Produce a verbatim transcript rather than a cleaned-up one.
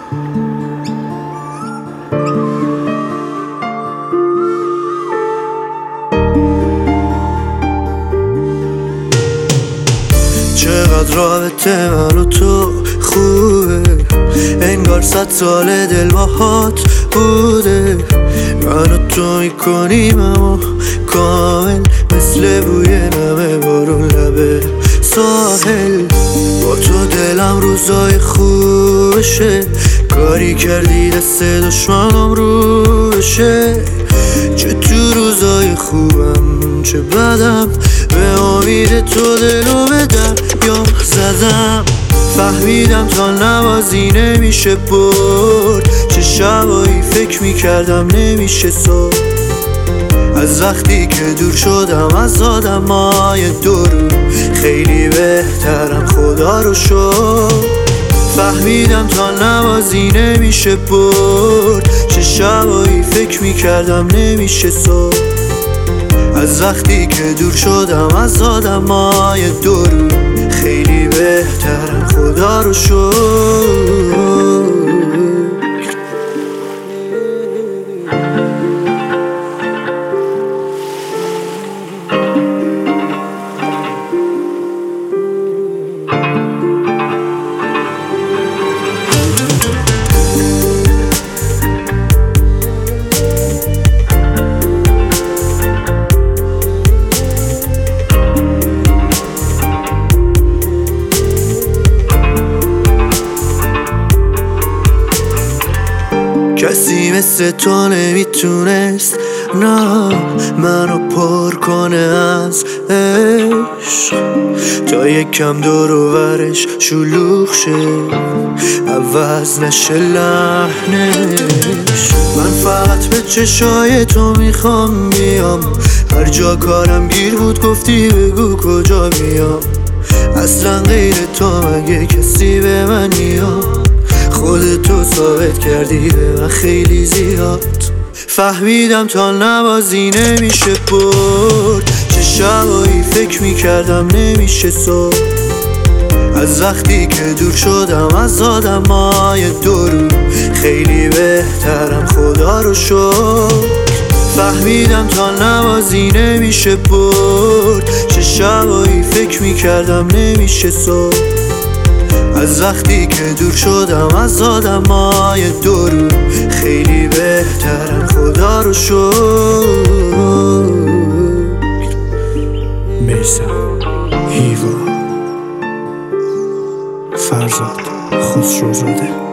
چقدر رابطه من و تو خوبه، انگار صد سال دل باهات بوده. من و تو میکنیم اما کامل، مثل بوی نمه بارون لبه ساحل. با تو دلم روزای خوبشه، کاری کردی دست دشمنم رو بشه. چه تو روزای خوبم چه بدم، به امید تو دلو به دریا زدم. فهمیدم تا نوازی نمیشه برد، چه شبایی فکر میکردم نمیشه صبح. از وقتی که دور شدم از آدمای دور، خیلی بهترم خدا رو شکر. فهمیدم تا نوازی نمیشه برد، چه شبایی فکر میکردم نمیشه صبح. از وقتی که دور شدم از آدمای دور، خیلی بهترم خدا رو شکر. کسی مثل تو نمیتونست نه منو پر کنه از عشق، تا یکم دور و برش شلوغ شه، عوض نشه لحنش. من فقط به چشای تو میخوام بیام، هر جا کارم گیر بود گفتی بگو کجا بیام. اصلا غیر تو مگه کسی به من میاد؟ خودتو ثابت کردی به من خیلی زیاد. فهمیدم تا نوازی نمیشه برد، چه شبایی فکر میکردم نمیشه صبح. از وقتی که دور شدم از آدمای دور، خیلی بهترم خدا رو شکر. فهمیدم تا نوازی نمیشه برد، چه شبایی فکر میکردم نمیشه صبح. از وقتی که دور شدم از آدمای دور، خیلی بهترم خدا رو شکر. میثم، هیوا، فرزاد، خسروزاده.